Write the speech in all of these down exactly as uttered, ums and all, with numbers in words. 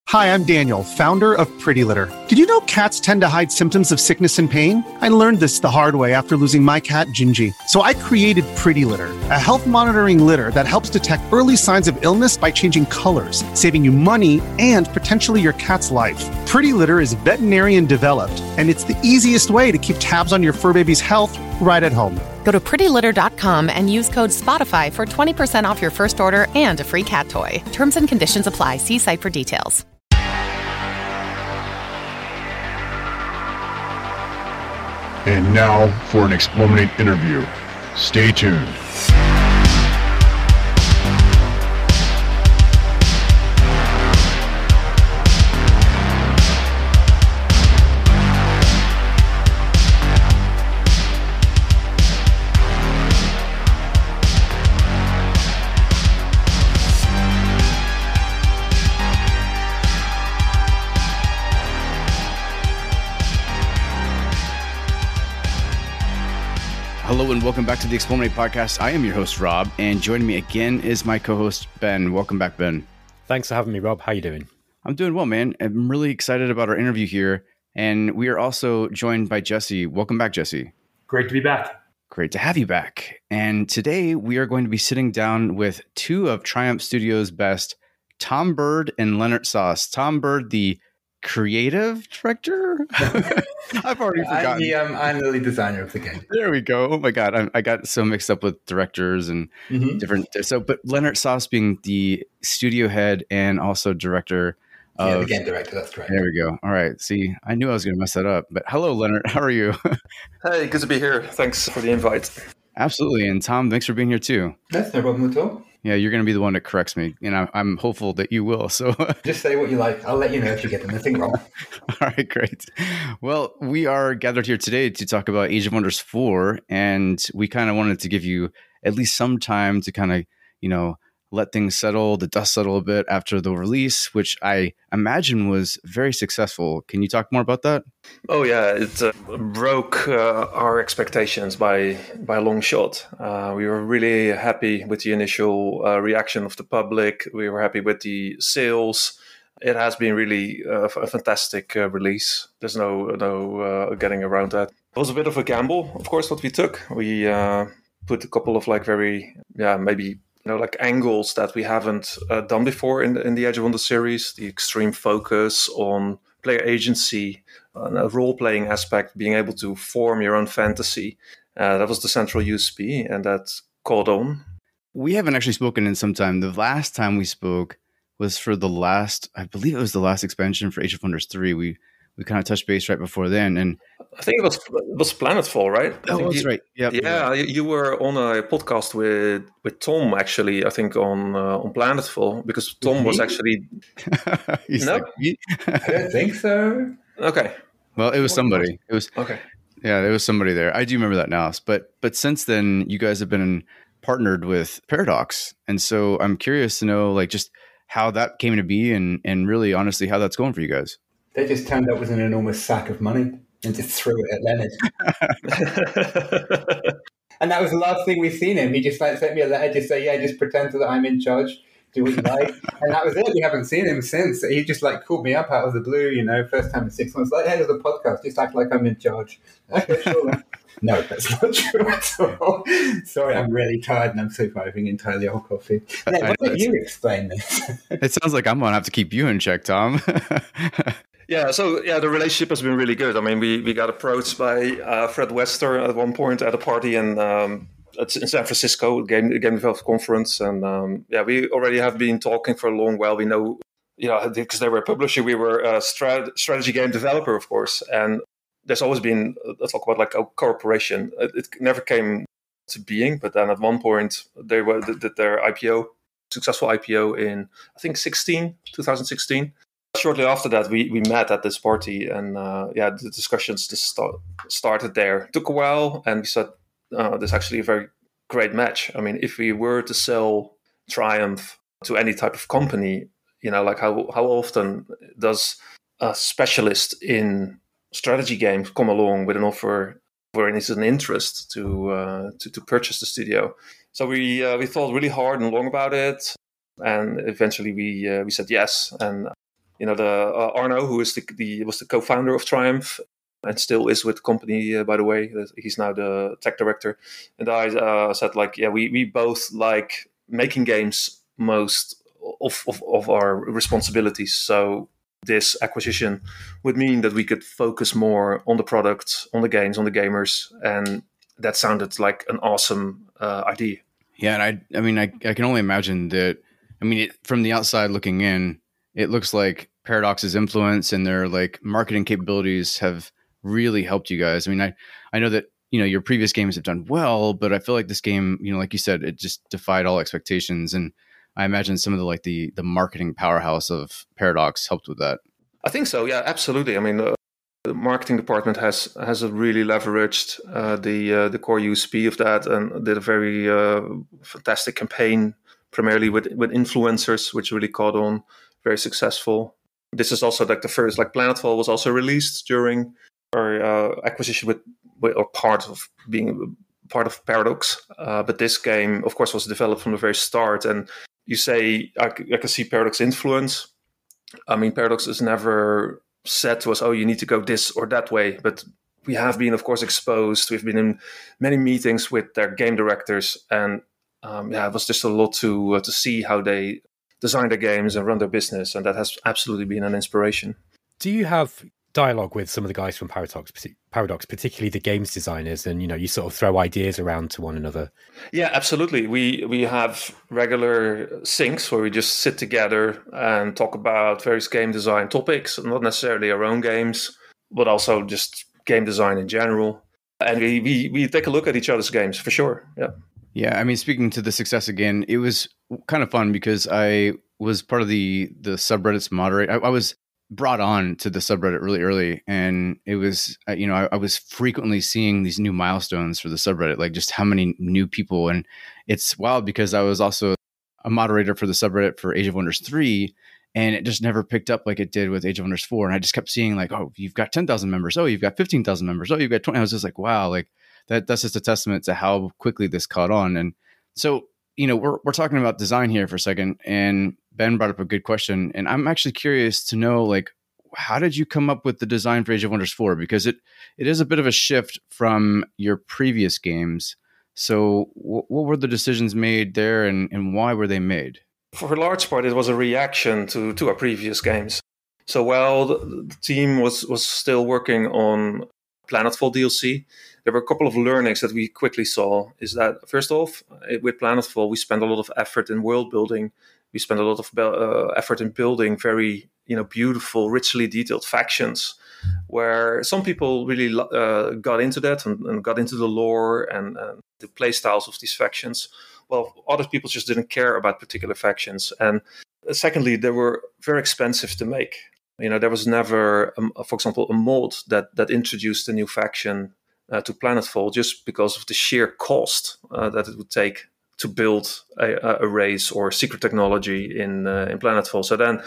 Hi, I'm Daniel, founder of Pretty Litter. Did you know cats tend to hide symptoms of sickness and pain? I learned this the hard way after losing my cat, Gingy. So I created Pretty Litter, a health monitoring litter that helps detect early signs of illness by changing colors, saving you money and potentially your cat's life. Pretty Litter is veterinarian developed, and it's the easiest way to keep tabs on your fur baby's health right at home. Go to pretty litter dot com and use code SPOTIFY for twenty percent off your first order and a free cat toy. Terms and conditions apply. See site for details. And now for an Explorminate interview. Stay tuned. Hello and welcome back to the Explorminate podcast. I am your host, Rob, and joining me again is my co-host, Ben. Welcome back, Ben. Thanks for having me, Rob. How you doing? I'm doing well, man. I'm really excited about our interview here, and we are also joined by Jesse. Welcome back, Jesse. Great to be back. Great to have you back. And today we are going to be sitting down with two of Triumph Studios' best, Tom Bird and Leonard Sauce. Tom Bird, the creative director? I've already forgotten. I'm the, um, I'm the lead designer of the game. There we go. Oh my God. I, I got so mixed up with directors and mm-hmm. different. So, but Leonard Sauce being the studio head and also director of yeah, the game director. That's correct. There we go. All right. See, I knew I was going to mess that up, but hello, Leonard. How are you? Hey, good to be here. Thanks for the invite. Absolutely. And Tom, thanks for being here too. That's no problem at all. Yeah, you're going to be the one that corrects me, and I, I'm hopeful that you will. So just say what you like. I'll let you know if you get anything wrong. All right, great. Well, we are gathered here today to talk about Age of Wonders four, and we kind of wanted to give you at least some time to kind of, you know, let things settle, the dust settle a bit after the release, which I imagine was very successful. Can you talk more about that? Oh yeah, it uh, broke uh, our expectations by by a long shot. Uh, we were really happy with the initial uh, reaction of the public. We were happy with the sales. It has been really uh, a fantastic uh, release. There's no no uh, getting around that. It was a bit of a gamble, of course, what we took. We uh, put a couple of like very yeah maybe. You know, like angles that we haven't uh, done before in the, in the Age of Wonders series, the extreme focus on player agency, uh, a role-playing aspect, being able to form your own fantasy. Uh, that was the central U S P, and that caught on. We haven't actually spoken in some time. The last time we spoke was for the last, I believe it was the last expansion for Age of Wonders three. We we kind of touched base right before then, and I think it was it was Planetfall, right? I oh, think that's you, right. Yep. Yeah, you, you were on a podcast with with Tom actually. I think on uh, on Planetfall because Tom was actually. He's no, like, me? I don't think so. Okay. Well, it was somebody. It was okay. Yeah, there was somebody there. I do remember that now. But but since then, you guys have been partnered with Paradox, and so I'm curious to know, like, just how that came to be, and and really, honestly, how that's going for you guys. They just turned up with an enormous sack of money and just threw it at Leonard. And that was the last thing we've seen him. He just like sent me a letter, just say, yeah, just pretend that I'm in charge, do what you like. And that was it. We haven't seen him since. He just like called me up out of the blue, you know, first time in six months, like, hey, there's a podcast, just act like I'm in charge. Okay, sure. No, that's not true at all. Sorry, I'm really tired and I'm surviving entirely on coffee. Now, why don't you explain this? It sounds like I'm going to have to keep you in check, Tom. Yeah, so yeah, the relationship has been really good. I mean, we, we got approached by uh, Fred Wester at one point at a party in um, in San Francisco, game game development conference, and um, yeah, we already have been talking for a long while. We know, you know, because they were a publisher, we were a strat- strategy game developer, of course, and there's always been let's talk about like a cooperation. It, it never came to being, but then at one point they were did their I P O, successful I P O in I think sixteen, twenty sixteen. Shortly after that, we, we met at this party, and uh, yeah, the discussions just start, started there. It took a while, and we said, uh, "This is actually a very great match." I mean, if we were to sell Triumph to any type of company, you know, like how how often does a specialist in strategy games come along with an offer where it is an interest to uh, to to purchase the studio? So we uh, we thought really hard and long about it, and eventually we uh, we said yes. And you know, the uh, Arno, who is the, the was the co-founder of Triumph and still is with the company, uh, by the way. He's now the tech director. And I uh, said, like, yeah, we, we both like making games most of, of, of our responsibilities. So this acquisition would mean that we could focus more on the product, on the games, on the gamers. And that sounded like an awesome uh, idea. Yeah, and I I mean, I, I can only imagine that, I mean, it, from the outside looking in, it looks like Paradox's influence and their like marketing capabilities have really helped you guys. I mean, I, I know that, you know, your previous games have done well, but I feel like this game, you know, like you said, it just defied all expectations. And I imagine some of the like the the marketing powerhouse of Paradox helped with that. I think so. Yeah, absolutely. I mean, uh, the marketing department has has really leveraged uh, the uh, the core U S P of that and did a very uh, fantastic campaign, primarily with with influencers, which really caught on, very successful. This is also like the first, like Planetfall was also released during our uh, acquisition with, with, or part of being part of Paradox. Uh, but this game, of course, was developed from the very start. And you say, I, I can see Paradox influence. I mean, Paradox is never said to us, oh, you need to go this or that way. But we have been, of course, exposed. We've been in many meetings with their game directors. And um, yeah, it was just a lot to uh, to see how they design their games and run their business. And that has absolutely been an inspiration. Do you have dialogue with some of the guys from Paradox, Paradox, particularly the games designers, and you know, you sort of throw ideas around to one another? Yeah, absolutely. We we have regular syncs where we just sit together and talk about various game design topics, not necessarily our own games, but also just game design in general. And we we, we take a look at each other's games for sure. Yeah. Yeah, I mean, speaking to the success again, it was kind of fun because I was part of the the subreddit's moderate. I, I was brought on to the subreddit really early, and it was, you know, I, I was frequently seeing these new milestones for the subreddit, like just how many new people. And it's wild because I was also a moderator for the subreddit for Age of Wonders three, and it just never picked up like it did with Age of Wonders four. And I just kept seeing like, oh, you've got ten thousand members. Oh, you've got fifteen thousand members. Oh, you've got twenty. I was just like, wow, like that, that's just a testament to how quickly this caught on. And so, you know, we're, we're talking about design here for a second, and Ben brought up a good question. And I'm actually curious to know, like, how did you come up with the design for Age of Wonders four? Because it, it is a bit of a shift from your previous games. So w- what were the decisions made there, and, and why were they made? For a large part, it was a reaction to, to our previous games. So while the, the team was, was still working on Planetfall D L C, there were a couple of learnings that we quickly saw. Is that, first off, with Planetfall, we spent a lot of effort in world building. We spent a lot of uh, effort in building very, you know, beautiful, richly detailed factions, where some people really uh, got into that and, and got into the lore and, and the play styles of these factions. Well, other people just didn't care about particular factions. And secondly, they were very expensive to make. You know, there was never, um, for example, a mod that that introduced a new faction uh, to Planetfall, just because of the sheer cost uh, that it would take to build a, a race or secret technology in uh, in Planetfall. So then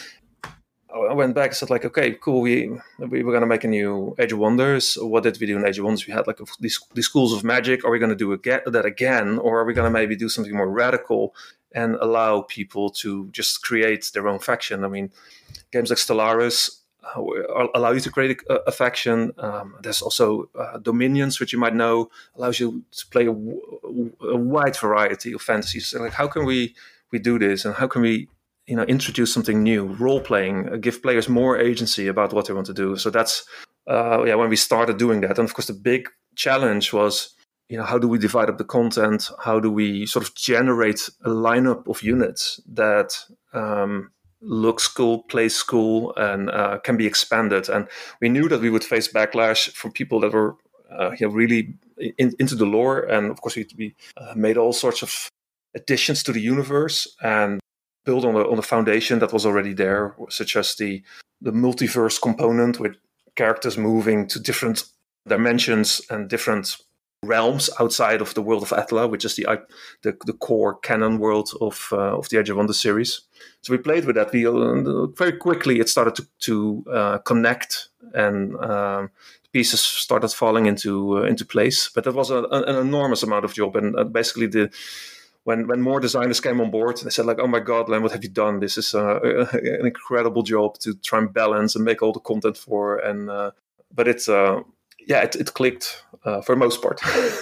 I went back and said, like, okay, cool, we we were going to make a new Age of Wonders. What did we do in Age of Wonders? We had like a, these, these schools of magic. Are we going to do again, that again? Or are we going to maybe do something more radical and allow people to just create their own faction? I mean, games like Stellaris uh, allow you to create a, a faction. Um, there's also uh, Dominions, which you might know, allows you to play a, a wide variety of fantasies. So like, how can we we do this, and how can we, you know, introduce something new, role playing, uh, give players more agency about what they want to do? So that's uh, yeah, when we started doing that. And of course, the big challenge was, you know, how do we divide up the content? How do we sort of generate a lineup of units that um, looks cool, plays cool, and uh, can be expanded? And we knew that we would face backlash from people that were uh, you know, really in, into the lore. And of course, we, we uh, made all sorts of additions to the universe and build on the on the foundation that was already there, such as the the multiverse component with characters moving to different dimensions and different realms outside of the world of Atla, which is the the, the core canon world of uh, of the Age of Wonders series. So we played with that. We uh, very quickly it started to to uh, connect, and um, pieces started falling into uh, into place. But that was a, an enormous amount of job, and uh, basically the when when more designers came on board, they said like, "Oh my God, Len, what have you done? This is uh, an incredible job to try and balance and make all the content for." And uh, but it's uh, yeah, it, it clicked uh, for the most part.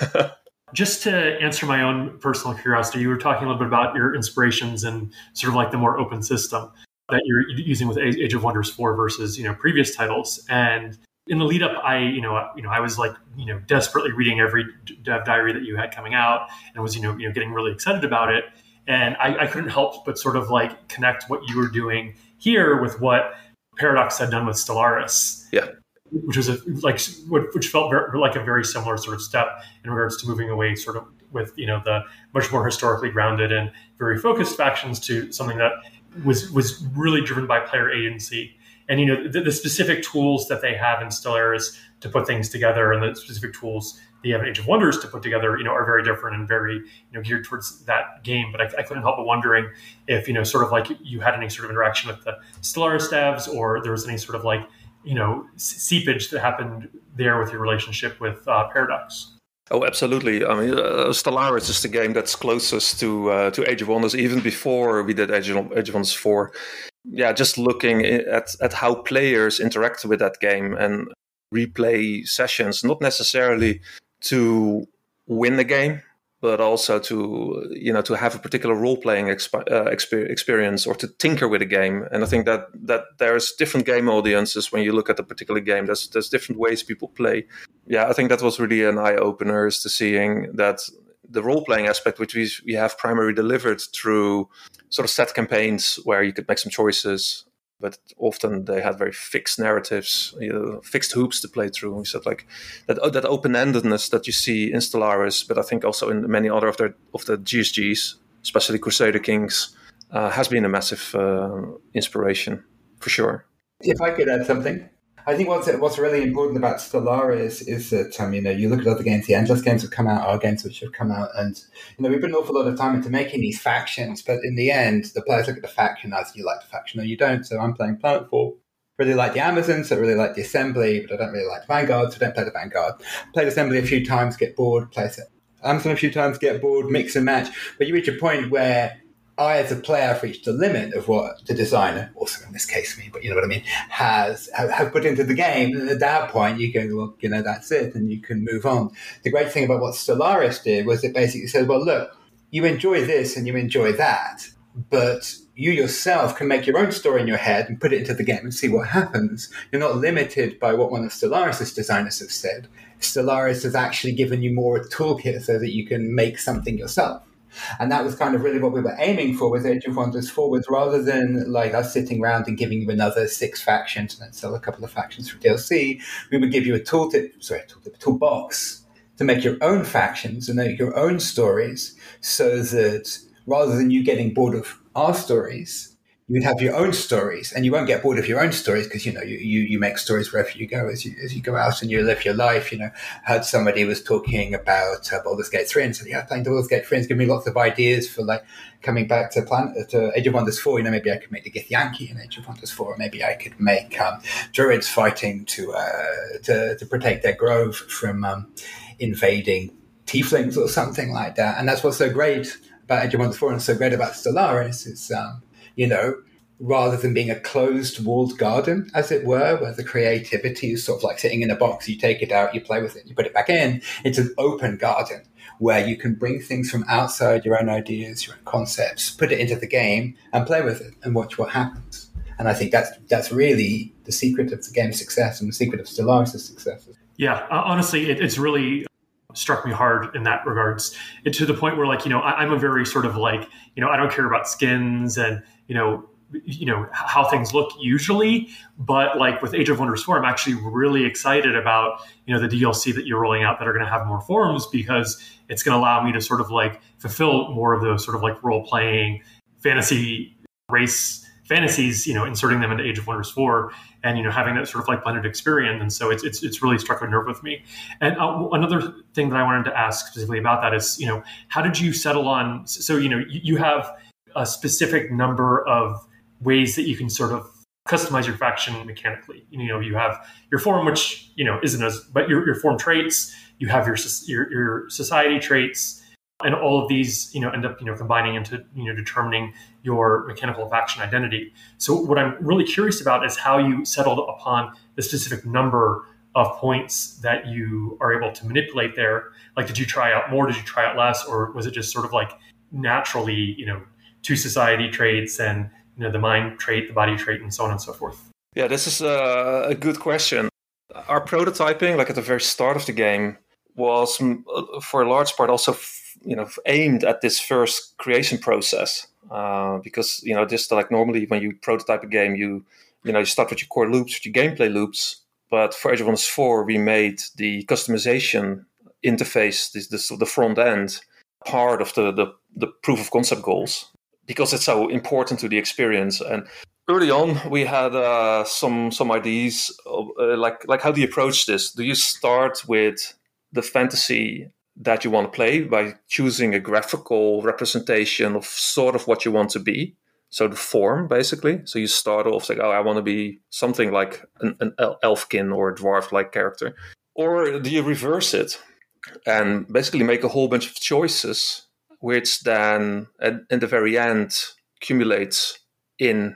Just to answer my own personal curiosity, you were talking a little bit about your inspirations and sort of like the more open system that you're using with Age of Wonders four versus, you know, previous titles. And in the lead up, I, you know, you know, I was like, you know, desperately reading every dev diary that you had coming out, and was, you know, you know, getting really excited about it. And I, I couldn't help but sort of like connect what you were doing here with what Paradox had done with Stellaris. Yeah. Which was a, like, which felt very, like a very similar sort of step in regards to moving away, sort of with, you know, the much more historically grounded and very focused factions to something that was was really driven by player agency. And, you know, the, the specific tools that they have in Stellaris to put things together, and the specific tools that you have in Age of Wonders to put together, you know, are very different and very, you know, geared towards that game. But I, I couldn't help but wondering if, you know, sort of like you had any sort of interaction with the Stellaris devs, or there was any sort of like, you know, seepage that happened there with your relationship with uh, Paradox. Oh, absolutely. I mean, uh, Stellaris is the game that's closest to uh, to Age of Wonders, even before we did Age of, Age of Wonders four. Yeah, just looking at, at how players interact with that game and replay sessions, not necessarily to win the game, but also to, you know, to have a particular role-playing exp- uh, exp- experience or to tinker with a game. And I think that that there's different game audiences when you look at a particular game. There's there's different ways people play. Yeah, I think that was really an eye-opener, is to seeing that the role-playing aspect, which we, we have primarily delivered through sort of set campaigns where you could make some choices, but often they had very fixed narratives, you know, fixed hoops to play through. We said like that that open-endedness that you see in Stellaris, but I think also in many other of their of the G S Gs, especially Crusader Kings, uh, has been a massive uh, inspiration for sure. If I could add something, I think what's what's really important about Stellaris is that um, you know, you look at other games, the Endless games have come out, our games which have come out, and you know, we put an awful lot of time into making these factions, but in the end, the players look at the faction as you like the faction or you don't. So I'm playing Planetfall, really like the Amazons, I really like the Assembly, but I don't really like the Vanguard, so I don't play the Vanguard. Played Assembly a few times, get bored, play Amazon a few times, get bored, mix and match. But you reach a point where I, as a player, have reached the limit of what the designer, also in this case me, but you know what I mean, has have, have put into the game. And at that point, you go, well, you know, that's it, and you can move on. The great thing about what Stellaris did was it basically said, well, look, you enjoy this and you enjoy that, but you yourself can make your own story in your head and put it into the game and see what happens. You're not limited by what one of Stellaris' designers have said. Stellaris has actually given you more a toolkit so that you can make something yourself. And that was kind of really what we were aiming for with Age of Wonders four, was rather than like us sitting around and giving you another six factions and then sell a couple of factions for D L C, we would give you a tooltip, sorry, a tooltip, a toolbox to make your own factions and make your own stories, so that rather than you getting bored of our stories, you would have your own stories, and you won't get bored of your own stories because, you know, you, you, you make stories wherever you go as you as you go out and you live your life. You know, I heard somebody was talking about uh, Baldur's Gate three and said, yeah, playing Baldur's Gate three has given me lots of ideas for like coming back to Planet, to Age of Wonders four. You know, maybe I could make the Githyanki in Age of Wonders four, or maybe I could make um, druids fighting to, uh, to to protect their grove from um, invading tieflings or something like that. And that's what's so great about Age of Wonders four and so great about Stellaris is, um, you know, rather than being a closed walled garden, as it were, where the creativity is sort of like sitting in a box, you take it out, you play with it, you put it back in, it's an open garden where you can bring things from outside, your own ideas, your own concepts, put it into the game and play with it and watch what happens. And I think that's that's really the secret of the game's success and the secret of Stellaris' success. Yeah, uh, honestly, it, it's really struck me hard in that regards, and to the point where, like, you know, I, I'm a very sort of like, you know, I don't care about skins and, you know, you know, how things look usually, but like with Age of Wonders four, I'm actually really excited about, you know, the D L C that you're rolling out that are going to have more forms, because it's going to allow me to sort of like fulfill more of those sort of like role playing fantasy race fantasies, you know, inserting them into Age of Wonders four and, you know, having that sort of like blended experience. And so it's, it's, it's really struck a nerve with me. And uh, another thing that I wanted to ask specifically about that is, you know, how did you settle on, so, you know, you, you have a specific number of ways that you can sort of customize your faction mechanically. You know, you have your form, which, you know, isn't as, but your, your form traits, you have your, your, your society traits, And all of these, you know, end up, you know, combining into, you know, determining your mechanical faction identity. So what I'm really curious about is how you settled upon the specific number of points that you are able to manipulate there. Like, did you try out more? Did you try out less? Or was it just sort of like naturally, you know, two society traits and, you know, the mind trait, the body trait, and so on and so forth? Yeah, this is a, a good question. Our prototyping, like at the very start of the game, was for a large part also, you know, aimed at this first creation process. Uh, because, you know, just like normally when you prototype a game, you, you know, you start with your core loops, with your gameplay loops. But for Age of Wonders four, we made the customization interface, this, this the front end, part of the, the the proof of concept goals, because it's so important to the experience. And early on, we had uh, some some ideas of, uh, like like how do you approach this? Do you start with the fantasy that you want to play by choosing a graphical representation of sort of what you want to be? So the form, basically. So you start off like, oh, I want to be something like an, an elfkin or a dwarf-like character. Or do you reverse it and basically make a whole bunch of choices, which then at, at the very end accumulates in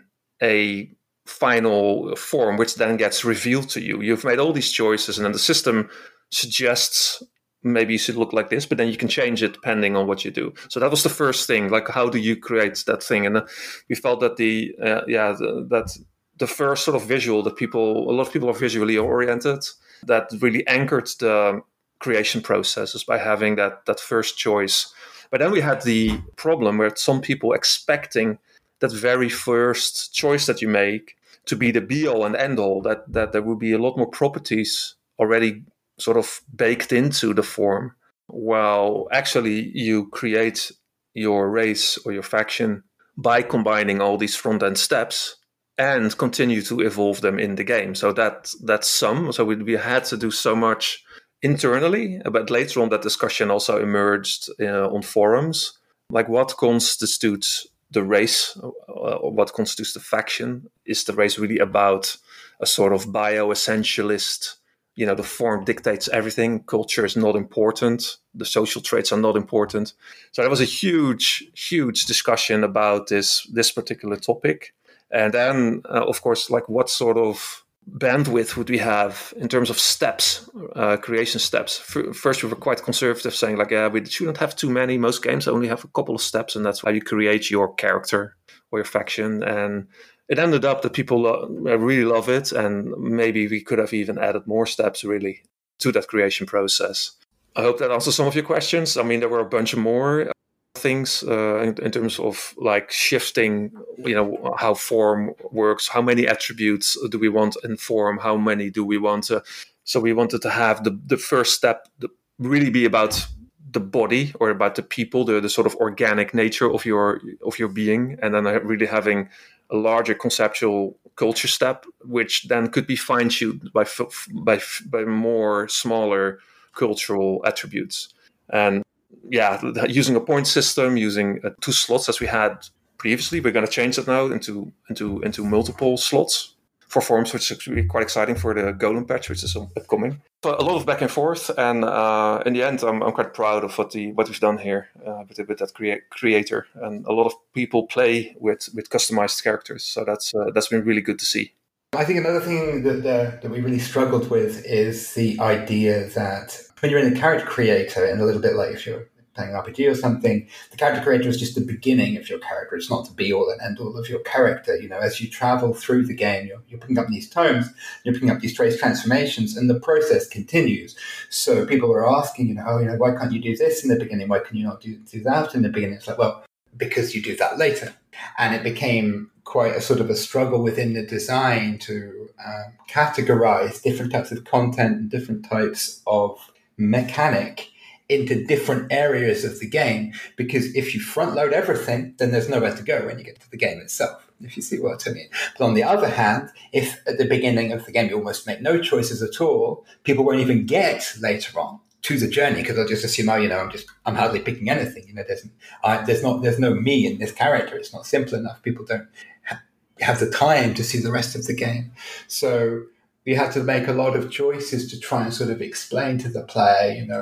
a final form, which then gets revealed to you. You've made all these choices, and then the system suggests maybe you should look like this, but then you can change it depending on what you do. So that was the first thing, like how do you create that thing? And uh, we felt that the uh, yeah the, that the first sort of visual that people, a lot of people are visually oriented, that really anchored the creation processes by having that that first choice. But then we had the problem where some people expecting that very first choice that you make to be the be-all and end-all, that, that there would be a lot more properties already sort of baked into the form. Well, actually, you create your race or your faction by combining all these front-end steps and continue to evolve them in the game. So that that's some. So we, we had to do so much internally, but later on that discussion also emerged uh, on forums, like what constitutes the race, uh, what constitutes the faction? Is the race really about a sort of bio-essentialist, you know, the form dictates everything, culture is not important, the social traits are not important. So there was a huge, huge discussion about this, this particular topic. And then, uh, of course, like what sort of bandwidth would we have in terms of steps, uh, creation steps? First, we were quite conservative, saying like, yeah, we shouldn't have too many. Most games only have a couple of steps, and that's how you create your character or your faction. And it ended up that people lo- really love it, and maybe we could have even added more steps really to that creation process. I hope that answers some of your questions. I mean, there were a bunch more things uh, in, in terms of like shifting, you know, how form works, how many attributes do we want in form, how many do we want to, so we wanted to have the, the first step really be about the body or about the people, the, the sort of organic nature of your of your being, and then really having a larger conceptual culture step, which then could be fine-tuned by by by more smaller cultural attributes. And yeah, using a point system, using uh, two slots as we had previously, we're going to change that now into into into multiple slots for forms, which is really quite exciting for the Golem patch, which is upcoming. So a lot of back and forth, and uh, in the end, I'm I'm quite proud of what the what we've done here uh, with with that crea- creator, and a lot of people play with with customized characters. So that's uh, that's been really good to see. I think another thing that uh, that we really struggled with is the idea that when you're in a character creator, and a little bit like if you're playing an R P G or something, the character creator is just the beginning of your character. It's not the be-all and end-all of your character. You know, as you travel through the game, you're, you're picking up these tomes, you're picking up these trace transformations, and the process continues. So people are asking, you know, oh, you know, why can't you do this in the beginning? Why can you not do, do that in the beginning? It's like, well, because you do that later. And it became quite a sort of a struggle within the design to um, categorize different types of content and different types of mechanic into different areas of the game, because if you front load everything, then there's nowhere to go when you get to the game itself, if you see what I mean. But on the other hand, if at the beginning of the game you almost make no choices at all, people won't even get later on to the journey, because they'll just assume, oh, you know, I'm just, I'm hardly picking anything. You know, there's, uh, there's not, there's no me in this character. It's not simple enough. People don't ha- have the time to see the rest of the game. So we had to make a lot of choices to try and sort of explain to the player, you know,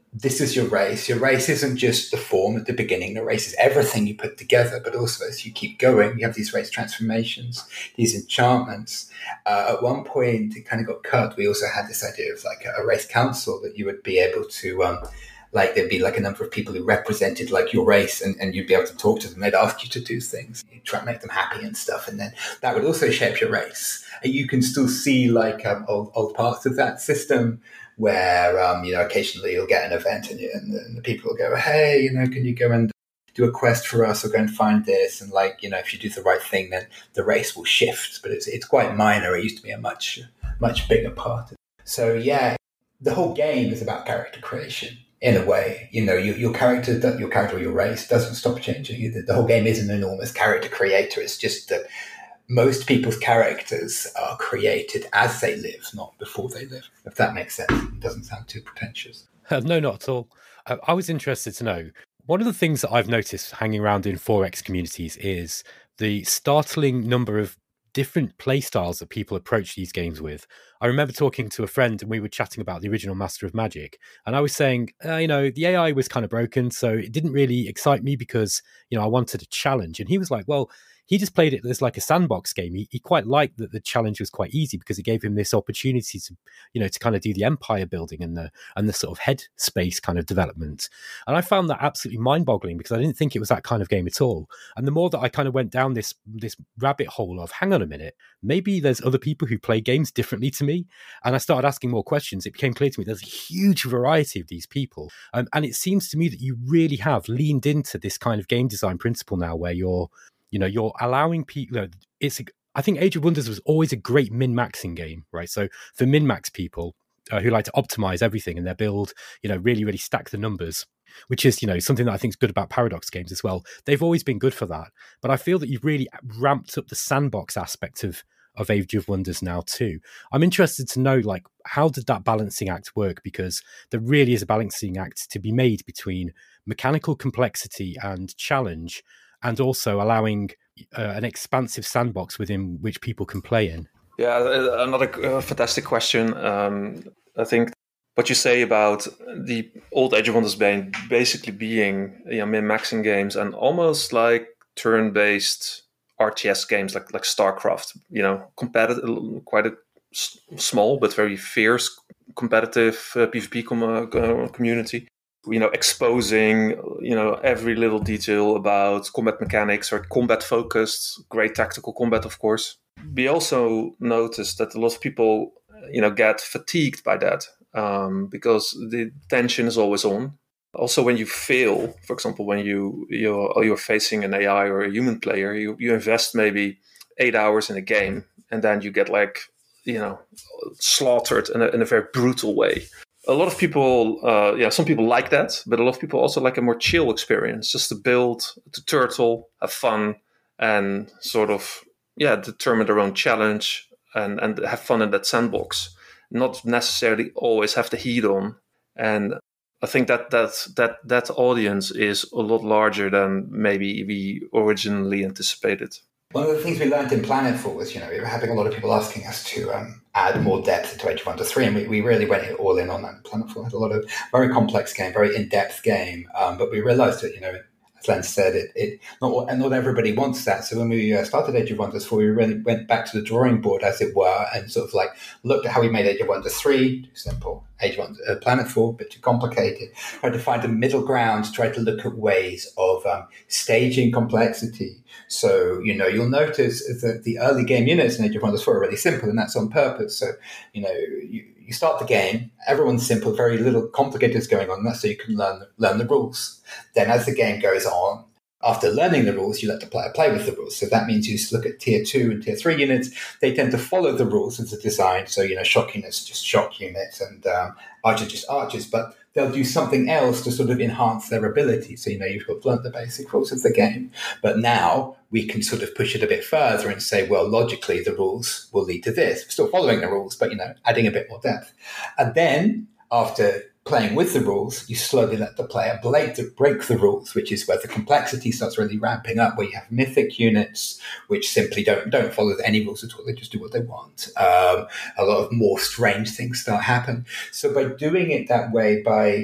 this is your race. Your race isn't just the form at the beginning. The race is everything you put together, but also as you keep going, you have these race transformations, these enchantments. Uh, at one point, it kind of got cut. We also had this idea of like a, a race council that you would be able to, um, like there'd be like a number of people who represented like your race, and, and you'd be able to talk to them. They'd ask you to do things. You'd try and make them happy and stuff. And then that would also shape your race. And you can still see like um, old, old parts of that system, where, um, you know, occasionally you'll get an event and, you, and, the, and the people will go, hey, you know, can you go and do a quest for us or go and find this? And like, you know, if you do the right thing, then the race will shift. But it's it's quite minor. It used to be a much, much bigger part. So, yeah, the whole game is about character creation in a way. You know, your, your character, your character or your race doesn't stop changing. The, the whole game is an enormous character creator. It's just that most people's characters are created as they live, not before they live, if that makes sense. It doesn't sound too pretentious. Uh, no, not at all. Uh, I was interested to know, one of the things that I've noticed hanging around in four X communities is the startling number of different play styles that people approach these games with. I remember talking to a friend and we were chatting about the original Master of Magic, and I was saying, uh, you know, the A I was kind of broken, so it didn't really excite me because, you know, I wanted a challenge. And he was like, well, he just played it as like a sandbox game. He, he quite liked that the challenge was quite easy because it gave him this opportunity to, you know, to kind of do the empire building and the and the sort of head space kind of development. And I found that absolutely mind-boggling because I didn't think it was that kind of game at all. And the more that I kind of went down this this rabbit hole of, hang on a minute, maybe there's other people who play games differently to me. And I started asking more questions. It became clear to me there's a huge variety of these people. Um, and it seems to me that you really have leaned into this kind of game design principle now where you're, you know, you're allowing people, you know, it's, a, I think Age of Wonders was always a great min-maxing game, right? So for min-max people uh, who like to optimize everything in their build, you know, really, really stack the numbers, which is, you know, something that I think is good about Paradox games as well. They've always been good for that. But I feel that you've really ramped up the sandbox aspect of, of Age of Wonders now too. I'm interested to know, like, how did that balancing act work? Because there really is a balancing act to be made between mechanical complexity and challenge, and also allowing uh, an expansive sandbox within which people can play in. Yeah, another uh, fantastic question. Um, I think what you say about the old Age of Wonders being basically being, you know, min-maxing games and almost like turn-based R T S games like like StarCraft, you know, competitive, quite a s- small but very fierce competitive uh, PvP com- uh, community. You know, exposing, you know, every little detail about combat mechanics or combat focused, great tactical combat, of course. We also noticed that a lot of people, you know, get fatigued by that um, because the tension is always on. Also, when you fail, for example, when you you're, you're facing an A I or a human player, you, you invest maybe eight hours in a game and then you get like, you know, slaughtered in a, in a very brutal way. A lot of people, uh, yeah, some people like that, but a lot of people also like a more chill experience, just to build, to turtle, have fun, and sort of, yeah, determine their own challenge and, and have fun in that sandbox. Not necessarily always have the heat on. And I think that that that that audience is a lot larger than maybe we originally anticipated. One of the things we learned in Planetfall was, you know, we were having a lot of people asking us to um, add more depth into Age of Wonders three, and we, we really went all in on that. Planetfall had a lot of very complex game, very in-depth game, um, but we realized that, you know, as Len said, it, it not and not everybody wants that. So when we uh, started Age of Wonders four, we really went back to the drawing board, as it were, and sort of like looked at how we made Age of Wonders three, too simple, Age of Wonders, uh, Planetfall, a bit too complicated. Tried to find a middle ground, tried to look at ways of um, staging complexity. So, you know, you'll notice that the early game units in Age of Wonders four are really simple, and that's on purpose. So, you know, you, you start the game, everyone's simple, very little complicators going on. That's so you can learn learn the rules. Then as the game goes on, after learning the rules, you let the player play with the rules. So that means you look at tier two and tier three units. They tend to follow the rules as a design. So, you know, shock units, just shock units, and um, archers, just archers. But they'll do something else to sort of enhance their ability. So, you know, you've got learned the basic rules of the game. But now we can sort of push it a bit further and say, well, logically, the rules will lead to this. We're still following the rules, but, you know, adding a bit more depth. And then after playing with the rules, you slowly let the player break the, break the rules, which is where the complexity starts really ramping up, where you have mythic units which simply don't don't follow any rules at all. They just do what they want. Um, a lot of more strange things start happen. So by doing it that way, by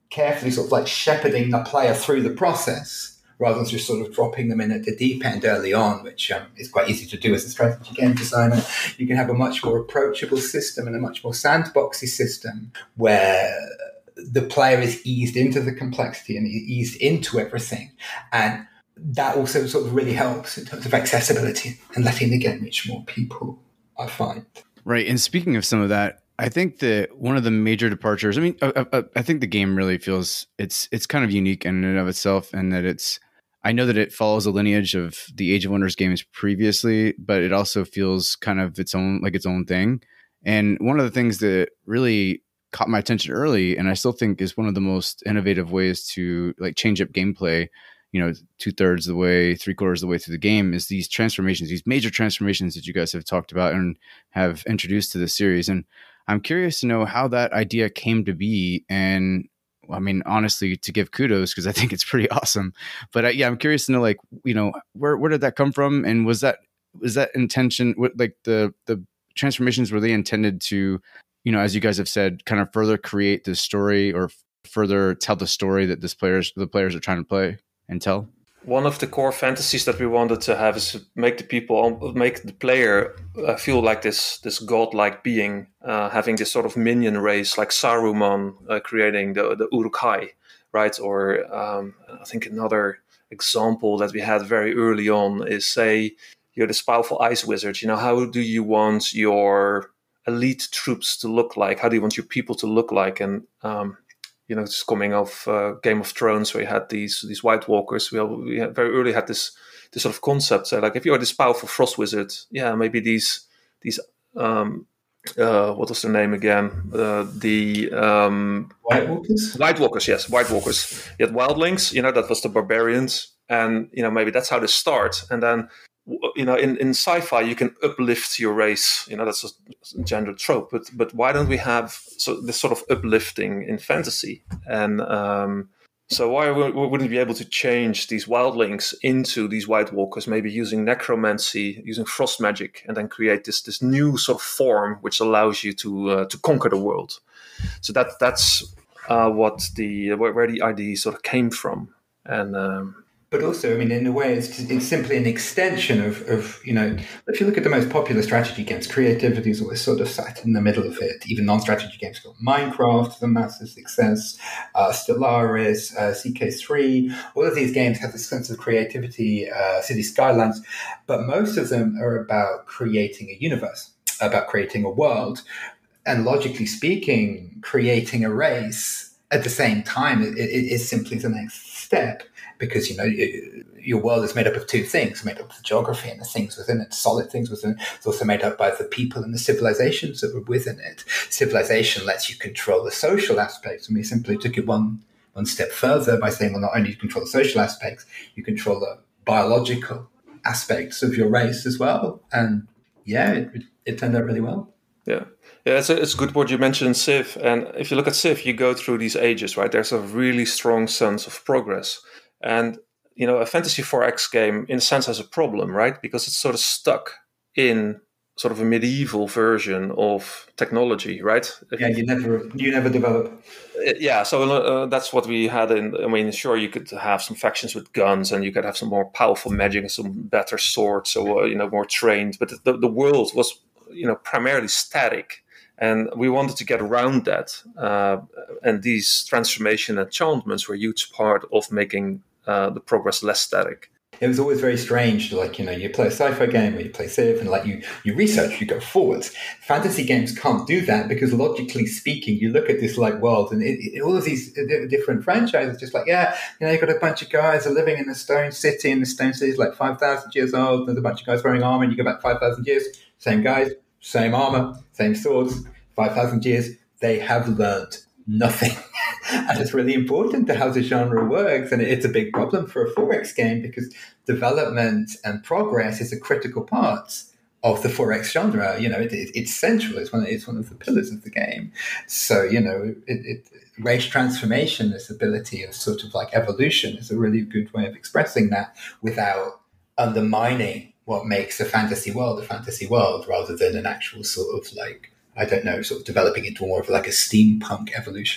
carefully sort of like shepherding the player through the process rather than just sort of dropping them in at the deep end early on, which um, is quite easy to do as a strategy game designer. You can have a much more approachable system and a much more sandboxy system where the player is eased into the complexity and eased into everything. And that also sort of really helps in terms of accessibility and letting the game reach more people, I find. Right. And speaking of some of that, I think that one of the major departures, I mean, I, I, I think the game really feels it's it's kind of unique in and of itself, and that it's, I know that it follows a lineage of the Age of Wonders games previously, but it also feels kind of its own, like its own thing. And one of the things that really caught my attention early, and I still think is one of the most innovative ways to like change up gameplay, you know, two thirds of the way, three quarters of the way through the game, is these transformations, these major transformations that you guys have talked about and have introduced to the series. And I'm curious to know how that idea came to be. And I mean, honestly, to give kudos, because I think it's pretty awesome. But uh, yeah, I'm curious to know, like, you know, where where did that come from? And was that was that intention, like the the transformations, were they intended to, you know, as you guys have said, kind of further create the story or further tell the story that this players the players are trying to play and tell? One of the core fantasies that we wanted to have is to make the people, make the player uh, feel like this this godlike being, uh, having this sort of minion race, like Saruman uh, creating the the Uruk-hai, right? Or um, I think another example that we had very early on is, say, you're this powerful ice wizard. You know, how do you want your elite troops to look like? How do you want your people to look like? And um, you know, it's coming off uh, Game of Thrones, where you had these these White Walkers. We, we had, very early had this this sort of concept. So, like, if you're this powerful frost wizard, yeah, maybe these these um, uh, what was their name again? Uh, the um, White Walkers. White Walkers, yes, White Walkers. You had wildlings. You know, that was the barbarians, and you know, maybe that's how they start. And then, you know, in, in sci-fi, you can uplift your race. You know, that's a gender trope. But but why don't we have so this sort of uplifting in fantasy? And um, so why wouldn't we be able to change these wildlings into these White Walkers, maybe using necromancy, using frost magic, and then create this this new sort of form which allows you to uh, to conquer the world? So that that's uh, what the where, where the idea sort of came from. And um, But also, I mean, in a way, it's it's simply an extension of, of, you know, if you look at the most popular strategy games, creativity is always sort of sat in the middle of it. Even non-strategy games, got Minecraft, the massive success, uh, Stellaris, uh, C K three. All of these games have this sense of creativity, uh, City Skylines, but most of them are about creating a universe, about creating a world, and logically speaking, creating a race at the same time it, it is simply the next step. Because, you know, your world is made up of two things, made up of the geography and the things within it, solid things within it. It's also made up by the people and the civilizations that were within it. Civilization lets you control the social aspects, and we simply took it one one step further by saying, well, not only do you control the social aspects, you control the biological aspects of your race as well. And yeah, it, it turned out really well. Yeah. Yeah, it's a, it's a good word you mentioned, Civ. And if you look at Civ, you go through these ages, right? There's a really strong sense of progress. And, you know, a Fantasy four X game, in a sense, has a problem, right? Because it's sort of stuck in sort of a medieval version of technology, right? Yeah, you never you never develop. Yeah, so uh, that's what we had in, I mean, sure, you could have some factions with guns, and you could have some more powerful magic and some better swords, so, uh, you know, more trained. But the, the world was, you know, primarily static. And we wanted to get around that. Uh, and these transformation enchantments were a huge part of making uh, the progress less static. It was always very strange. Like, you know, you play a sci-fi game or you play Civ, and like you, you research, you go forwards. Fantasy games can't do that because, logically speaking, you look at this like world, and it, it, all of these different franchises, just like, yeah, you know, you've got a bunch of guys are living in a stone city, and the stone city is like five thousand years old. There's a bunch of guys wearing armor, and you go back five thousand years, same guys, same armor, same swords, five thousand years, they have learned nothing. And it's really important to how the genre works. And it's a big problem for a four X game because development and progress is a critical part of the four X genre. You know, it, it, it's central. It's one, of, it's one of the pillars of the game. So, you know, it, it, race transformation, this ability of sort of like evolution, is a really good way of expressing that without undermining what makes a fantasy world a fantasy world, rather than an actual sort of like, I don't know, sort of developing into more of like a steampunk evolution.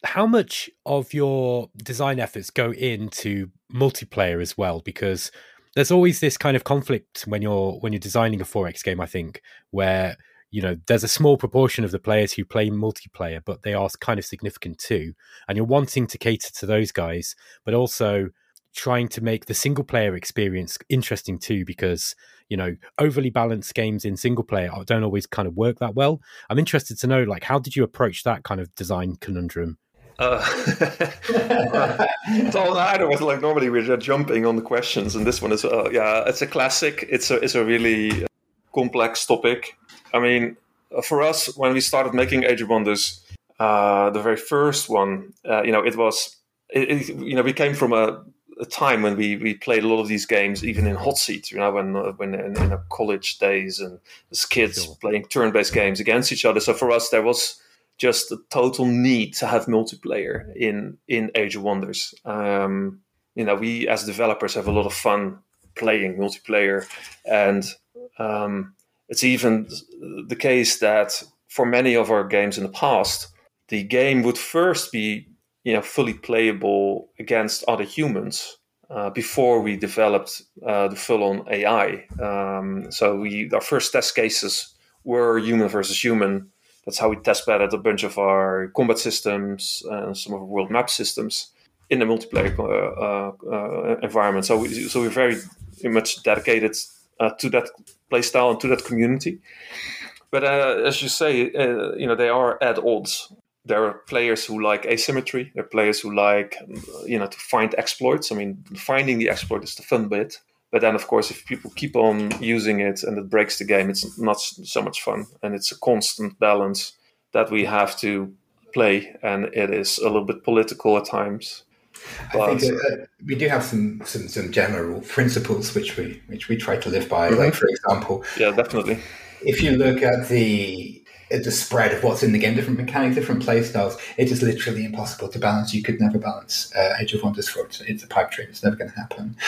how much of your design efforts go into multiplayer as well? Because there's always this kind of conflict when you're when you're designing a four X game, I think, where, you know, there's a small proportion of the players who play multiplayer, but they are kind of significant too. And you're wanting to cater to those guys, but also trying to make the single player experience interesting too, because, you know, overly balanced games in single player don't always kind of work that well. I'm interested to know, like, how did you approach that kind of design conundrum? Uh, so either was like, normally we're just jumping on the questions, and this one is uh, yeah, it's a classic. It's a it's a really complex topic. I mean, for us, when we started making Age of Wonders, uh, the very first one, uh, you know, it was it, it, you know we came from a, a time when we, we played a lot of these games, even in hot seat, you know, when uh, when in, in our college days and as kids sure. playing turn-based games against each other. So for us, there was just a total need to have multiplayer in, in Age of Wonders. Um, you know, we as developers have a lot of fun playing multiplayer, and um, it's even the case that for many of our games in the past, the game would first be, you know, fully playable against other humans uh, before we developed uh, the full-on A I. Um, so we our first test cases were human versus human. That's how we test bedded a bunch of our combat systems and some of our world map systems in the multiplayer uh, uh, environment. So, we, so we're very much dedicated uh, to that playstyle and to that community. But uh, as you say, uh, you know, they are at odds. There are players who like asymmetry. There are players who like, you know, to find exploits. I mean, finding the exploit is the fun bit. But then, of course, if people keep on using it and it breaks the game, it's not so much fun. And it's a constant balance that we have to play. And it is a little bit political at times. But I think that, uh, we do have some, some some general principles which we which we try to live by. Mm-hmm. Like, for example, yeah, definitely. If you look at the at the spread of what's in the game, different mechanics, different play styles, it is literally impossible to balance. You could never balance uh, Age of Wonders for it. It's a pipe dream. It's never going to happen.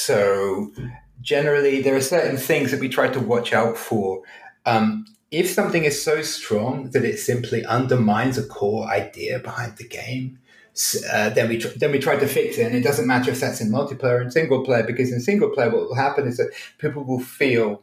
So generally, there are certain things that we try to watch out for. Um, if something is so strong that it simply undermines a core idea behind the game, uh, then we tr- then we try to fix it. And it doesn't matter if that's in multiplayer or in single player, because in single player, what will happen is that people will feel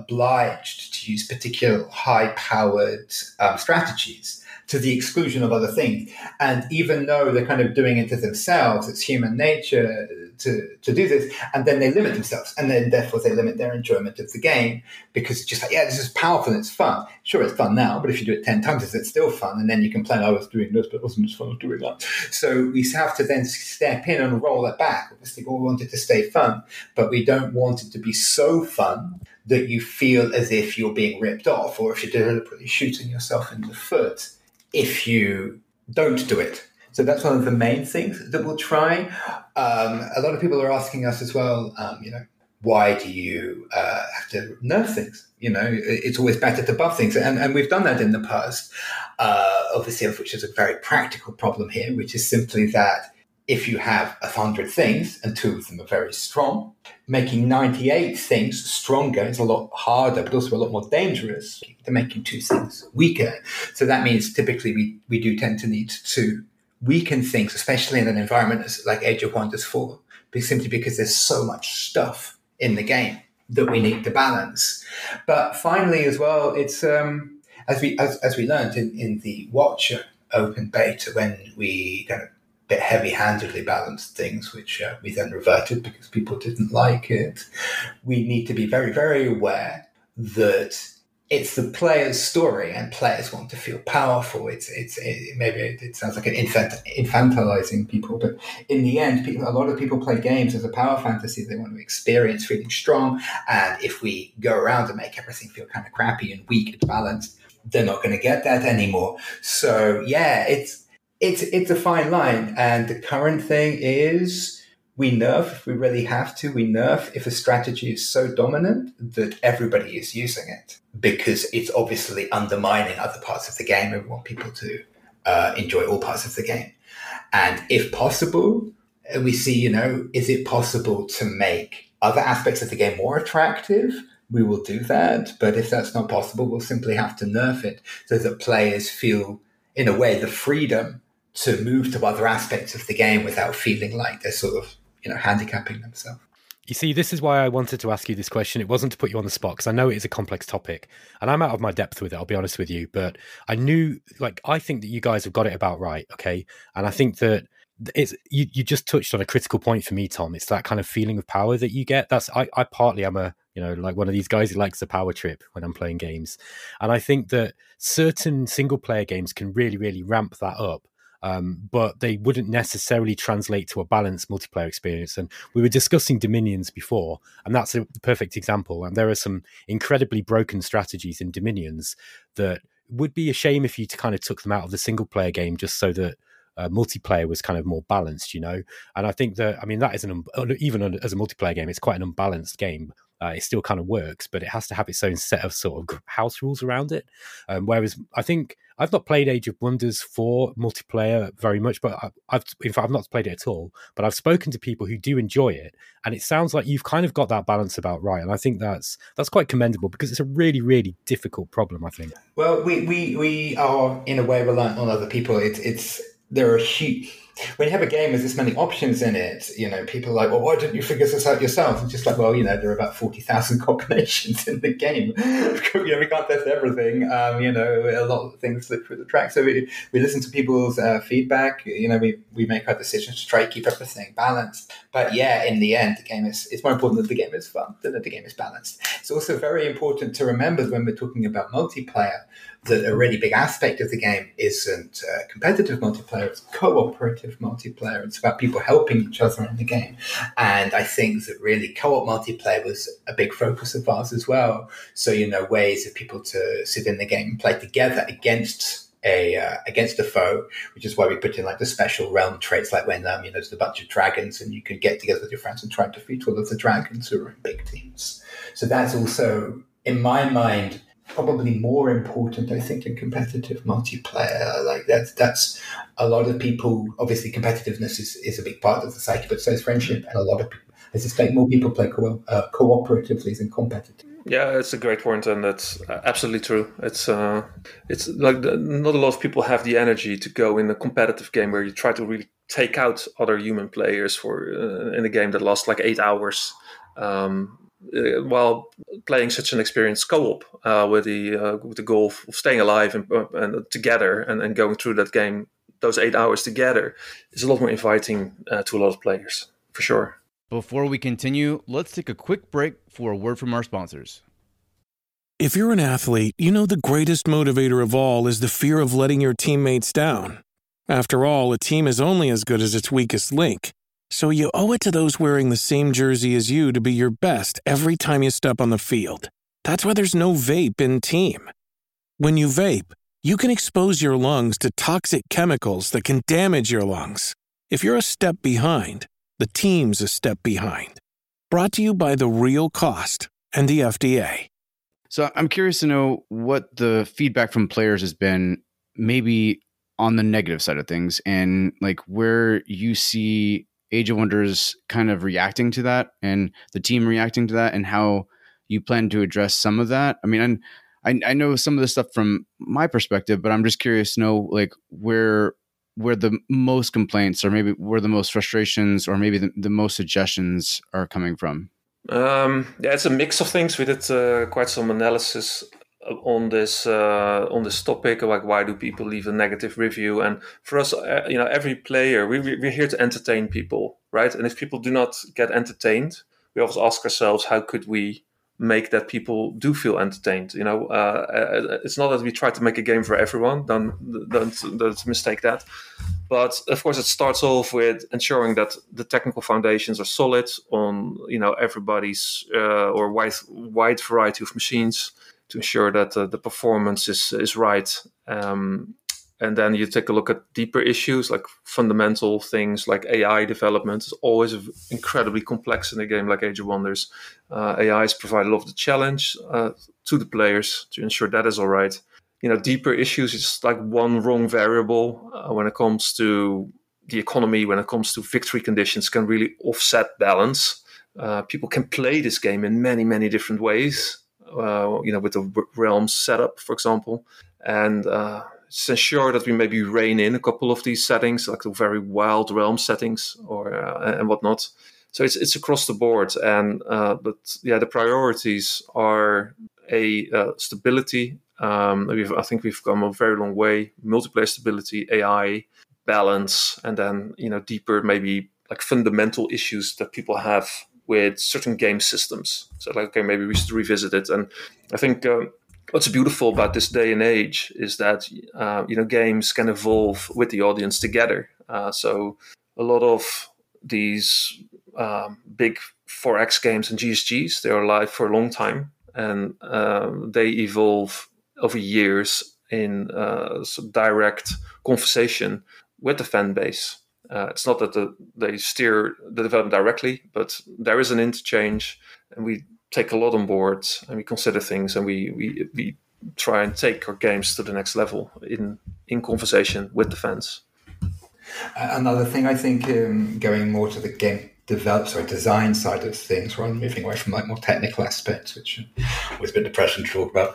obliged to use particular high-powered um, strategies to the exclusion of other things. And even though they're kind of doing it to themselves, it's human nature to, to do this, and then they limit themselves, and then therefore they limit their enjoyment of the game, because it's just like, yeah, this is powerful and it's fun. Sure, it's fun now, but if you do it ten times, it's still fun, and then you complain, I was doing this, but it wasn't as fun as doing that. So we have to then step in and roll it back. Obviously, we want it to stay fun, but we don't want it to be so fun that you feel as if you're being ripped off, or if you're deliberately shooting yourself in the foot if you don't do it. So that's one of the main things that we'll try. Um, a lot of people are asking us as well, um, you know, why do you uh, have to nerf things? You know, it's always better to buff things. And, and we've done that in the past, uh, obviously, which is a very practical problem here, which is simply that if you have a hundred things and two of them are very strong, making ninety-eight things stronger is a lot harder, but also a lot more dangerous than making two things weaker. So that means typically we, we do tend to need to weaken things, especially in an environment like Age of Wonders four, simply because there's so much stuff in the game that we need to balance. But finally, as well, it's um, as we as, as we learned in, in the Watcher open beta, when we kind of bit heavy-handedly balanced things, which uh, we then reverted because people didn't like it. We need to be very, very aware that it's the player's story, and players want to feel powerful. It's it's it, maybe it, it sounds like an infant, infantilizing people, but in the end, people, a lot of people play games as a power fantasy. They want to experience feeling strong, and if we go around and make everything feel kind of crappy and weak and balanced, they're not going to get that anymore. So yeah, it's. It's it's a fine line, and the current thing is we nerf if we really have to. We nerf if a strategy is so dominant that everybody is using it, because it's obviously undermining other parts of the game, and we want people to uh, enjoy all parts of the game. And if possible, we see, you know, is it possible to make other aspects of the game more attractive? We will do that, but if that's not possible, we'll simply have to nerf it so that players feel, in a way, the freedom to move to other aspects of the game without feeling like they're sort of, you know, handicapping themselves. You see, this is why I wanted to ask you this question. It wasn't to put you on the spot, because I know it is a complex topic and I'm out of my depth with it, I'll be honest with you. But I knew, like, I think that you guys have got it about right, okay? And I think that it's you, you just touched on a critical point for me, Tom. It's that kind of feeling of power that you get. That's I, I partly am a, you know, like one of these guys who likes the power trip when I'm playing games. And I think that certain single player games can really, really ramp that up. Um, but they wouldn't necessarily translate to a balanced multiplayer experience. And we were discussing Dominions before, and that's a perfect example. And there are some incredibly broken strategies in Dominions that would be a shame if you kind of took them out of the single player game just so that uh, multiplayer was kind of more balanced, you know? And I think that, I mean, that is an, even as a multiplayer game, it's quite an unbalanced game. Uh, it still kind of works, but it has to have its own set of sort of house rules around it. Um, whereas I think I've not played Age of Wonders four multiplayer very much, but I, I've in fact I've not played it at all. But I've spoken to people who do enjoy it, and it sounds like you've kind of got that balance about right. And I think that's that's quite commendable, because it's a really really difficult problem, I think. Well, we we, we are in a way reliant on other people. It's it's there are huge. When you have a game with this many options in it, you know, people are like, well, why didn't you figure this out yourself? It's just like, well, you know, there are about forty thousand combinations in the game. You know, we can't test everything. Um, you know, a lot of things slip through the cracks. So we, we listen to people's uh, feedback. You know, we, we make our decisions to try to keep everything balanced. But yeah, in the end, the game is, it's more important that the game is fun, than that the game is balanced. It's also very important to remember when we're talking about multiplayer, that a really big aspect of the game isn't uh, competitive multiplayer, it's cooperative multiplayer. It's about people helping each other in the game. And I think that really co-op multiplayer was a big focus of ours as well. So, you know, ways of people to sit in the game and play together against a uh, against a foe, which is why we put in like the special realm traits, like when um, you know, there's a bunch of dragons and you can get together with your friends and try to defeat all of the dragons who are in big teams. So that's also, in my mind, probably more important, I think, in competitive multiplayer. Like that's that's a lot of people. Obviously, competitiveness is, is a big part of the psyche, but so is friendship. And a lot of people, I suspect, more people play co- uh, cooperatively than competitively. Yeah, it's a great point, and that's absolutely true. It's uh, it's like the, not a lot of people have the energy to go in a competitive game where you try to really take out other human players for uh, in a game that lasts like eight hours. Um, Uh, while playing such an experienced co-op uh, with the uh, with the goal of staying alive and, uh, and together and, and going through that game, those eight hours together, is a lot more inviting uh, to a lot of players, for sure. Before we continue, let's take a quick break for a word from our sponsors. If you're an athlete, you know the greatest motivator of all is the fear of letting your teammates down. After all, a team is only as good as its weakest link. So you owe it to those wearing the same jersey as you to be your best every time you step on the field. That's why there's no vape in team. When you vape, you can expose your lungs to toxic chemicals that can damage your lungs. If you're a step behind, the team's a step behind. Brought to you by The Real Cost and the F D A. So I'm curious to know what the feedback from players has been, maybe on the negative side of things, and like where you see Age of Wonders kind of reacting to that, and the team reacting to that, and how you plan to address some of that. I mean, I I know some of the stuff from my perspective, but I'm just curious to know like where where the most complaints, or maybe where the most frustrations, or maybe the, the most suggestions are coming from. Um, yeah, it's a mix of things. We did uh, quite some analysis on this uh, on this topic, like why do people leave a negative review? And for us, uh, you know, every player, we we're here to entertain people, right? And if people do not get entertained, we always ask ourselves, how could we make that people do feel entertained? You know, uh, it's not that we try to make a game for everyone. Don't don't, don't mistake that. But of course, it starts off with ensuring that the technical foundations are solid on, you know, everybody's uh, or wide wide variety of machines, to ensure that uh, the performance is is right. Um, and then you take a look at deeper issues like fundamental things like A I development is always incredibly complex in a game like Age of Wonders. Uh, A Is provide a lot of the challenge uh, to the players to ensure that is all right. You know, deeper issues is like one wrong variable uh, when it comes to the economy, when it comes to victory conditions, can really offset balance. Uh, people can play this game in many, many different ways. Uh, you know, with the realms setup, for example, and uh, It's ensure that we maybe rein in a couple of these settings, like the very wild realm settings or uh, and whatnot. So it's it's across the board, and uh, but yeah, the priorities are a uh, stability. Um, we've, I think we've come a very long way. Multiplayer stability, A I, balance, and then you know deeper maybe like fundamental issues that people have with certain game systems. So like okay, maybe we should revisit it. And I think um, what's beautiful about this day and age is that uh, you know games can evolve with the audience together. Uh, so a lot of these um, big four X games and G S Gs, they are alive for a long time, and um, they evolve over years in uh, some direct conversation with the fan base. Uh, it's not that the, they steer the development directly, but there is an interchange, and we take a lot on board, and we consider things, and we we, we try and take our games to the next level in, in conversation with the fans. Another thing, I think, um, going more to the game develop, sorry, design side of things, rather than moving away from like more technical aspects, which was a bit depressing to talk about,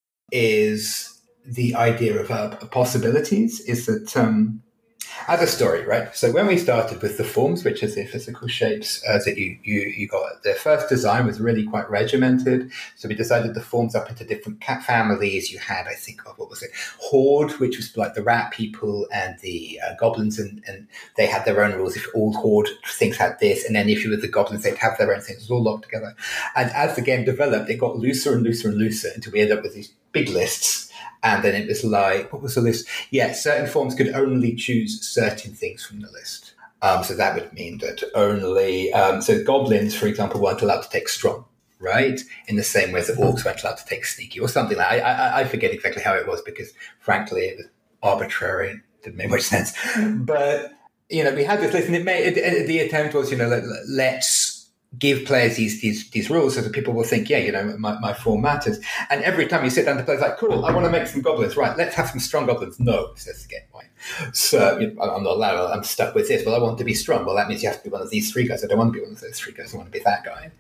is the idea of uh, possibilities. Is that um, as a story, right? So when we started with the forms, which is the physical shapes uh, that you, you you got, the first design was really quite regimented. So we decided the forms up into different cat families. You had, I think, oh, what was it? Horde, which was like the rat people and the uh, goblins, and, and they had their own rules. If all Horde things had this, and then if you were the goblins, they'd have their own things. It was all locked together. And as the game developed, it got looser and looser and looser until we ended up with these big lists. And then it was like, what was the list? Yeah, certain forms could only choose certain things from the list. Um, so that would mean that only, um, so goblins, for example, weren't allowed to take strong, right? In the same way that orcs weren't allowed to take sneaky or something like that. I, I, I forget exactly how it was because, frankly, it was arbitrary and didn't make much sense. But, you know, we had this list, and it made, it, the attempt was, you know, let, let's give players these, these these rules so that people will think, yeah, you know, my, my form matters. And every time you sit down to play, it's like, cool, I want to make some goblins. Right, let's have some strong goblins. No, says the game. Right. So you know, I'm not allowed, I'm stuck with this. Well, I want to be strong. Well, that means you have to be one of these three guys. I don't want to be one of those three guys. I want to be that guy.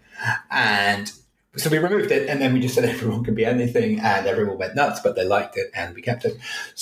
And so we removed it, and then we just said everyone can be anything, and everyone went nuts, but they liked it, and we kept it.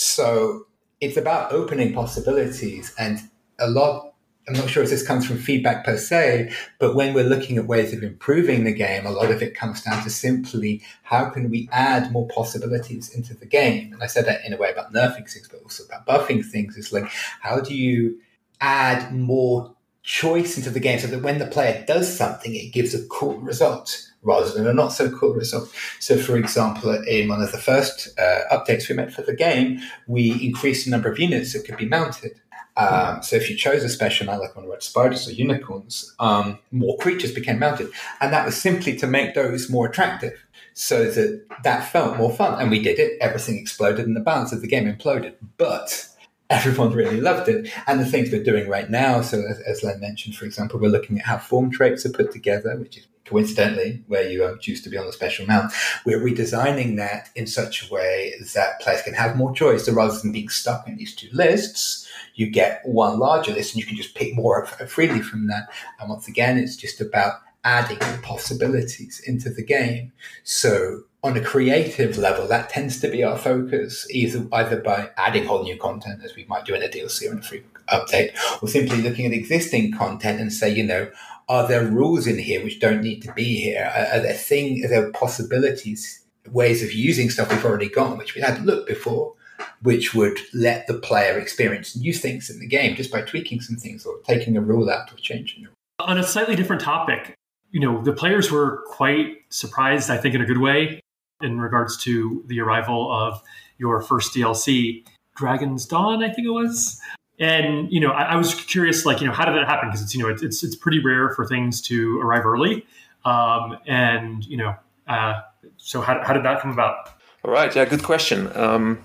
So it's about opening possibilities, and a lot, I'm not sure if this comes from feedback per se, but when we're looking at ways of improving the game, a lot of it comes down to simply how can we add more possibilities into the game? And I said that in a way about nerfing things, but also about buffing things. It's like, how do you add more choice into the game so that when the player does something, it gives a cool result rather than a not so cool result? So, for example, in one of the first uh, updates we made for the game, we increased the number of units that could be mounted. Um, so if you chose a special mount, like one red spiders or unicorns, um, more creatures became mounted. And that was simply to make those more attractive so that that felt more fun. And we did it. Everything exploded and the balance of the game imploded. But everyone really loved it. And the things we're doing right now, so as, as Len mentioned, for example, we're looking at how form traits are put together, which is coincidentally where you um, choose to be on the special mount. We're redesigning that in such a way that players can have more choice. So rather than being stuck in these two lists, you get one larger list and you can just pick more freely from that. And once again, it's just about adding possibilities into the game. So on a creative level, that tends to be our focus, either either by adding whole new content, as we might do in a D L C or in a free update, or simply looking at existing content and say, you know, are there rules in here which don't need to be here? Are, are there things, are there possibilities, ways of using stuff we've already got, which we hadn't looked before, which would let the player experience new things in the game just by tweaking some things or taking a rule out or changing it. On a slightly different topic, you know, the players were quite surprised, I think in a good way, in regards to the arrival of your first D L C, Dragon's Dawn, I think it was. And, you know, I, I was curious, like, you know, how did that happen? Because it's, you know, it's, it's, it's pretty rare for things to arrive early. Um, and, you know, uh, so how, how did that come about? All right. Yeah, good question. Um,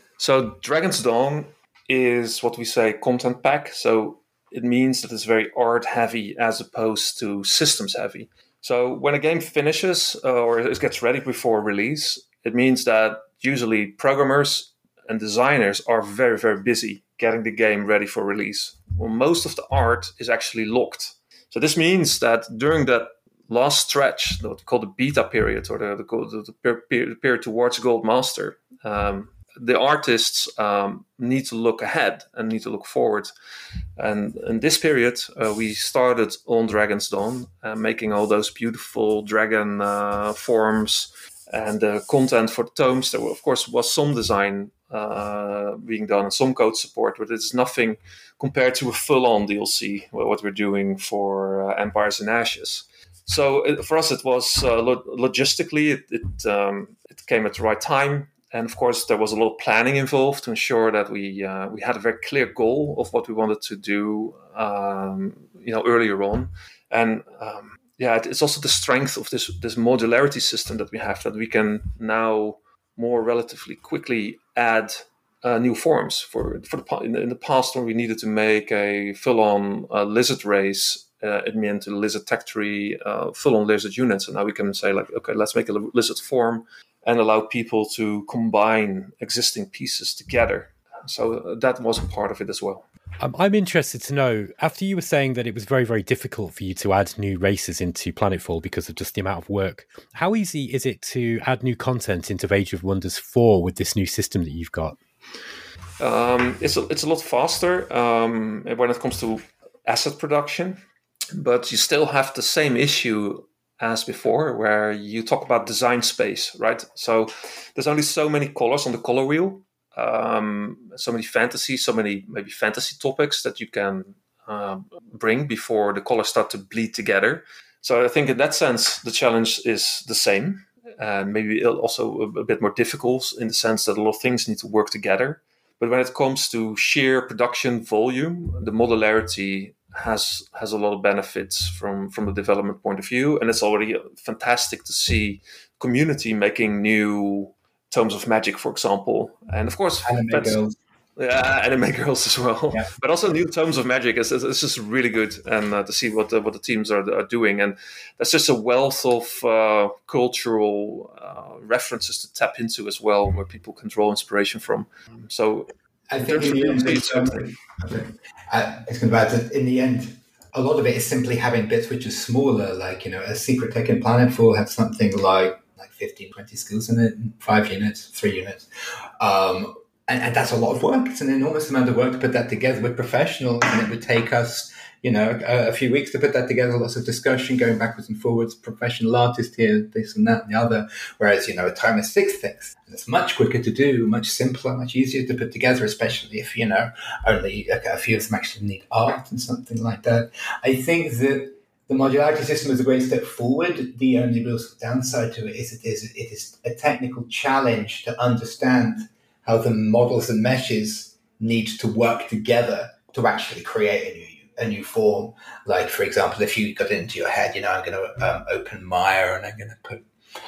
so Dragon's Dawn is what we say content pack. So it means that it's very art heavy as opposed to systems heavy. So when a game finishes uh, or it gets ready before release, it means that usually programmers and designers are very, very busy getting the game ready for release. Well, most of the art is actually locked. So this means that during that last stretch, what we call the beta period or the, the, the, the period towards Gold Master, um, the artists um, need to look ahead and need to look forward. And in this period, uh, we started on Dragon's Dawn, uh, making all those beautiful dragon uh, forms and the content for the tomes. There, were, of course, was some design uh, being done and some code support, but it's nothing compared to a full-on D L C, what we're doing for uh, Empires in Ashes. So it, for us, it was uh, lo- logistically, it it, um, it came at the right time. And of course, there was a lot of planning involved to ensure that we uh, we had a very clear goal of what we wanted to do, um, you know, earlier on. And um, yeah, it, it's also the strength of this this modularity system that we have, that we can now more relatively quickly add uh, new forms. For for the in, the in the past, when we needed to make a full-on uh, lizard race, uh, it meant a lizard tech tree, uh, full-on lizard units, and now we can say like, okay, let's make a lizard form and allow people to combine existing pieces together. So that was a part of it as well. Um, I'm interested to know, after you were saying that it was very, very difficult for you to add new races into Planetfall because of just the amount of work, how easy is it to add new content into Age of Wonders four with this new system that you've got? Um, it's, a, it's a lot faster um, when it comes to asset production, but you still have the same issue as before, where you talk about design space, right? So there's only so many colors on the color wheel, um, so many fantasy, so many maybe fantasy topics that you can uh, bring before the colors start to bleed together. So I think in that sense, the challenge is the same, and maybe also a, a bit more difficult in the sense that a lot of things need to work together. But when it comes to sheer production volume, the modularity has has a lot of benefits from from the development point of view, and it's already fantastic to see community making new Tomes of Magic, for example, and of course Anime girls. Yeah, anime girls as well, yeah. But also new Tomes of Magic is it's just really good, and uh, to see what the, what the teams are, are doing, and that's just a wealth of uh, cultural uh, references to tap into as well, where people can draw inspiration from. So I think in the end, it's, um, I was going to in the end, a lot of it is simply having bits which are smaller, like, you know, a Secret Tech in Planetfall had something like like fifteen, twenty skills in it, five units, three units. Um, and, and that's a lot of work. It's an enormous amount of work to put that together with professionals, and it would take us, you know, a, a few weeks to put that together, lots of discussion, going backwards and forwards, professional artist here, this and that and the other. Whereas, you know, a Tome of Six things, it's much quicker to do, much simpler, much easier to put together, especially if, you know, only a, a few of them actually need art and something like that. I think that the modularity system is a great step forward. The only real downside to it is it is, it is a technical challenge to understand how the models and meshes need to work together to actually create a new a new form. Like, for example, if you got into your head, you know, I'm going to um, open Maya and I'm going to put,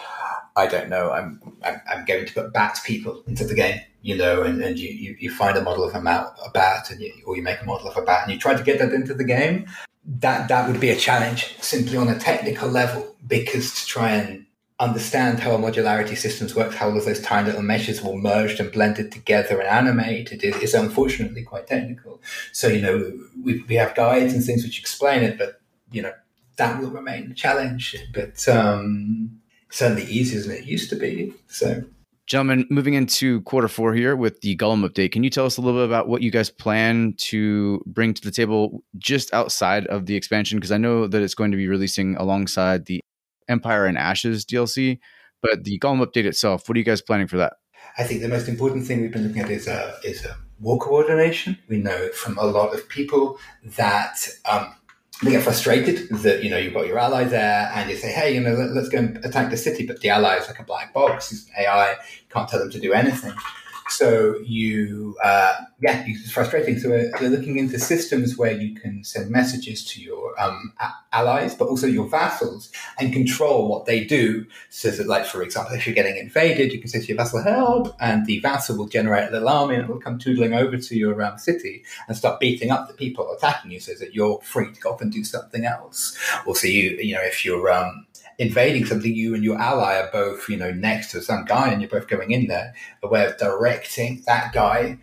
I don't know, I'm, I'm I'm going to put bat people into the game, you know, and, and you, you, you find a model of a, ma- a bat, and you, or you make a model of a bat and you try to get that into the game. That that would be a challenge simply on a technical level, because to try and understand how a modularity systems works, how all of those tiny little meshes will merged and blended together and animated is, is unfortunately quite technical. So, you know, we we have guides and things which explain it, but, you know, that will remain a challenge. But um, certainly easier than it used to be. So, gentlemen, moving into quarter four here with the Golem update, can you tell us a little bit about what you guys plan to bring to the table just outside of the expansion? Because I know that it's going to be releasing alongside the Empire and Ashes D L C, but the Golem update itself, what are you guys planning for that? I think the most important thing we've been looking at is a, is a war coordination. We know from a lot of people that um, they get frustrated that, you know, you've got your ally there and you say, hey, you know, let, let's go and attack the city, but the ally is like a black box. It's an A I, can't tell them to do anything. So you, uh, yeah, it's frustrating. So we're, we're looking into systems where you can send messages to your um, a- allies, but also your vassals, and control what they do. So that, like, for example, if you're getting invaded, you can say to your vassal, help, and the vassal will generate a little army and it will come tootling over to your um, city and start beating up the people attacking you so that you're free to go off and do something else. Also, you, you know, if you're um, invading something, you and your ally are both, you know, next to some guy and you're both going in there, a way of directing that guy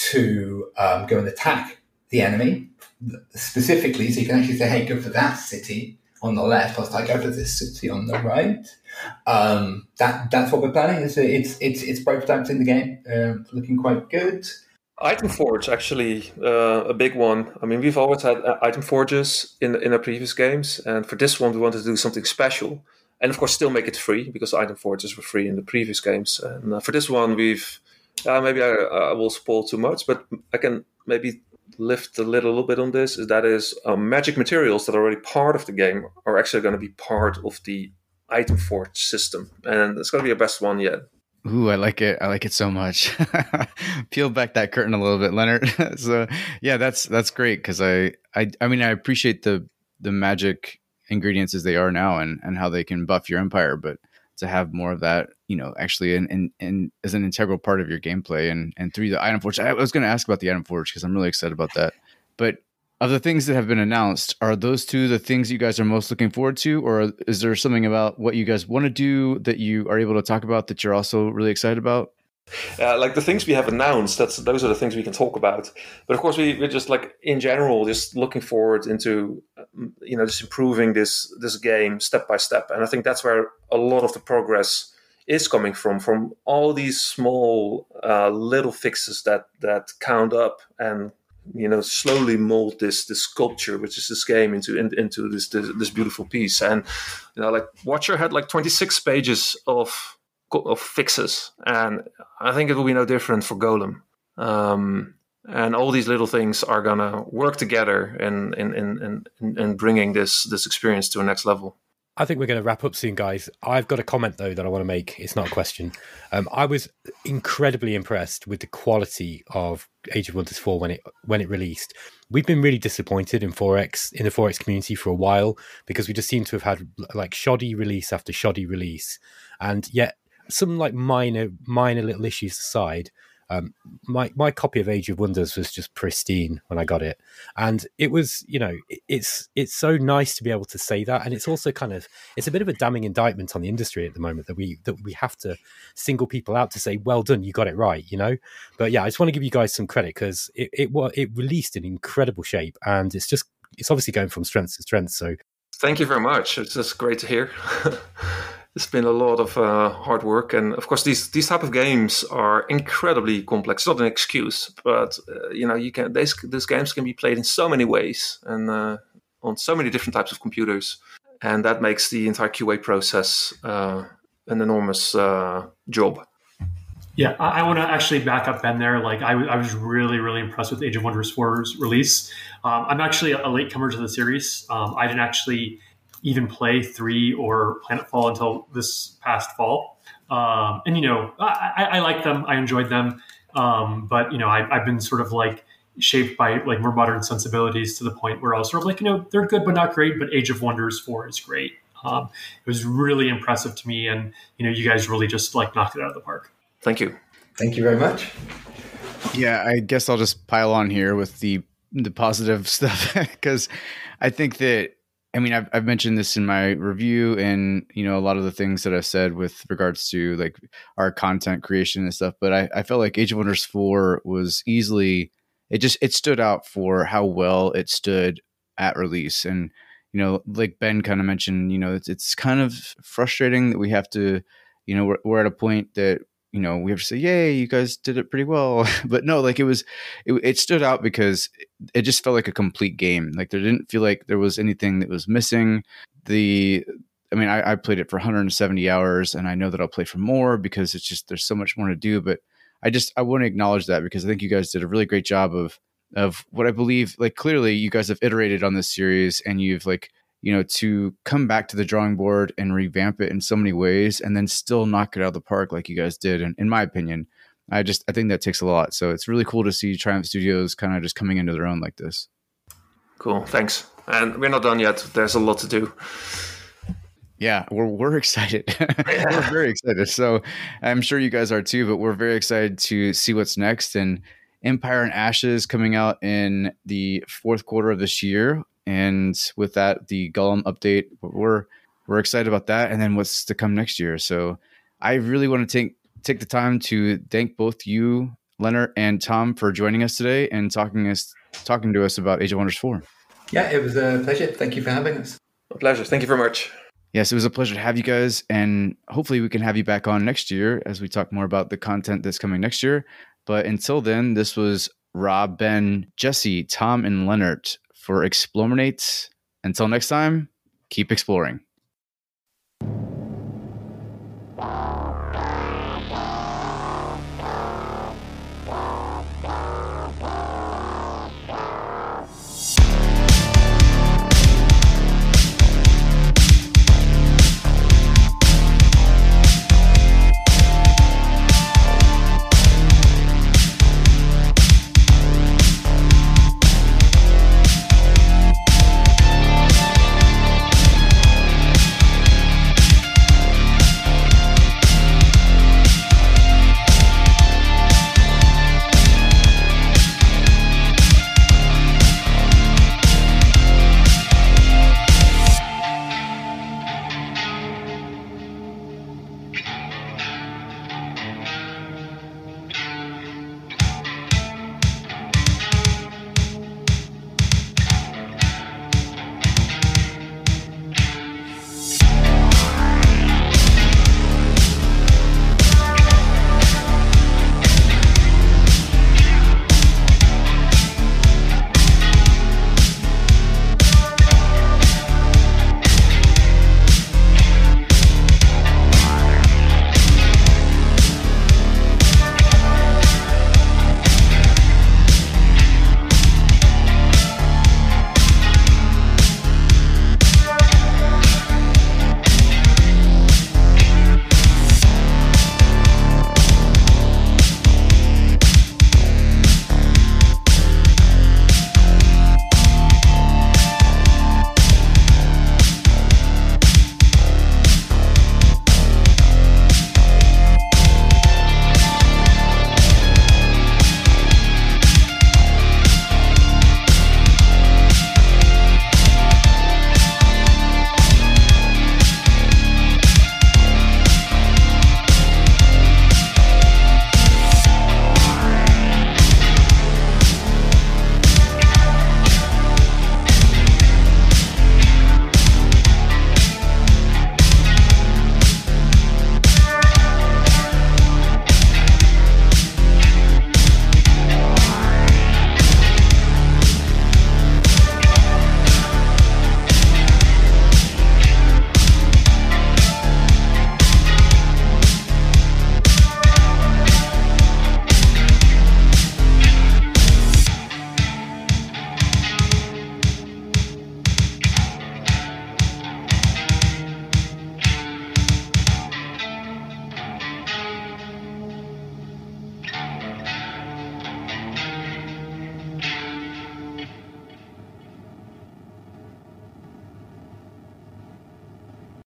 to um, go and attack the enemy specifically. So you can actually say, hey, go for that city on the left, whilst I go for this city on the right. Um, that that's what we're planning. It's it's it's, it's prototypes in the game, um, looking quite good. Item Forge, actually, uh, a big one. I mean, we've always had uh, item forges in in our previous games, and for this one, we wanted to do something special, and of course, still make it free because item forges were free in the previous games. And uh, for this one, we've uh, maybe I, I will spoil too much, but I can maybe lift a little, little bit on this. Is that is um, magic materials that are already part of the game are actually going to be part of the item forge system, and it's going to be our best one yet. Ooh, I like it. I like it so much. Peel back that curtain a little bit, Leonard. So yeah, that's that's great because I, I I mean I appreciate the the magic ingredients as they are now and, and how they can buff your empire, but to have more of that, you know, actually in, in, in as an integral part of your gameplay and and through the item forge. I was going to ask about the item forge because I'm really excited about that. But of the things that have been announced, are those two the things you guys are most looking forward to, or is there something about what you guys want to do that you are able to talk about that you're also really excited about? Uh, like the things we have announced, that's those are the things we can talk about. But of course, we, we're just like in general, just looking forward into, you know, just improving this this game step by step. And I think that's where a lot of the progress is coming from, from all these small uh, little fixes that that count up and, you know, slowly mold this this sculpture, which is this game, into in, into this, this this beautiful piece. And you know, like Watcher had like twenty-six pages of of fixes, and I think it will be no different for Golem. Um, and all these little things are gonna work together in in in in, in bringing this this experience to a next level. I think we're going to wrap up soon, guys. I've got a comment, though, that I want to make. It's not a question. Um, I was incredibly impressed with the quality of Age of Wonders four when it when it released. We've been really disappointed in four X, in the four X community for a while, because we just seem to have had like shoddy release after shoddy release. And yet, some like minor, minor little issues aside, Um, my my copy of Age of Wonders was just pristine when I got it, and it was, you know, it, it's it's so nice to be able to say that, and it's also kind of it's a bit of a damning indictment on the industry at the moment that we that we have to single people out to say, well done, you got it right, you know. But yeah, I just want to give you guys some credit because it it it released in incredible shape, and it's just it's obviously going from strength to strength. So thank you very much. It's just great to hear. It's been a lot of uh, hard work, and of course, these these type of games are incredibly complex. It's not an excuse, but uh, you know, you can these these games can be played in so many ways and uh, on so many different types of computers, and that makes the entire Q A process uh, an enormous uh, job. Yeah, I, I want to actually back up Ben there. Like, I, I was really, really impressed with Age of Wonders four's release. Um, I'm actually a latecomer to the series. Um, I didn't actually even play three or Planetfall until this past fall. Um, and, you know, I, I, I like them. I enjoyed them. Um, but, you know, I, I've been sort of like shaped by like more modern sensibilities to the point where I was sort of like, you know, they're good, but not great. But Age of Wonders four is great. Um, it was really impressive to me. And, you know, you guys really just like knocked it out of the park. Thank you. Thank you very much. Yeah, I guess I'll just pile on here with the the positive stuff because I think that, I mean, I've, I've mentioned this in my review and, you know, a lot of the things that I've said with regards to like our content creation and stuff, but I, I felt like Age of Wonders four was easily, it just, it stood out for how well it stood at release. And, you know, like Ben kind of mentioned, you know, it's, it's kind of frustrating that we have to, you know, we're, we're at a point that, you know, we have to say, yay, you guys did it pretty well. But no, like it was, it, it stood out because it just felt like a complete game. Like there didn't feel like there was anything that was missing. The, I mean, I, I played it for one hundred seventy hours and I know that I'll play for more because it's just, there's so much more to do. But I just, I want to acknowledge that because I think you guys did a really great job of, of what I believe, like clearly you guys have iterated on this series and you've like, you know, to come back to the drawing board and revamp it in so many ways and then still knock it out of the park like you guys did. And in my opinion, I just, I think that takes a lot. So it's really cool to see Triumph Studios kind of just coming into their own like this. Cool. Thanks. And we're not done yet. There's a lot to do. Yeah, we're, we're excited. We're very excited. So I'm sure you guys are too, but we're very excited to see what's next. And Empire and Ashes coming out in the fourth quarter of this year. And with that, the Golem update, we're we're excited about that. And then what's to come next year. So I really want to take take the time to thank both you, Leonard and Tom, for joining us today and talking us talking to us about Age of Wonders four. Yeah, it was a pleasure. Thank you for having us. A pleasure. Thank you very much. Yes, it was a pleasure to have you guys. And hopefully we can have you back on next year as we talk more about the content that's coming next year. But until then, this was Rob, Ben, Jesse, Tom, and Leonard for Explominate. Until next time, keep exploring.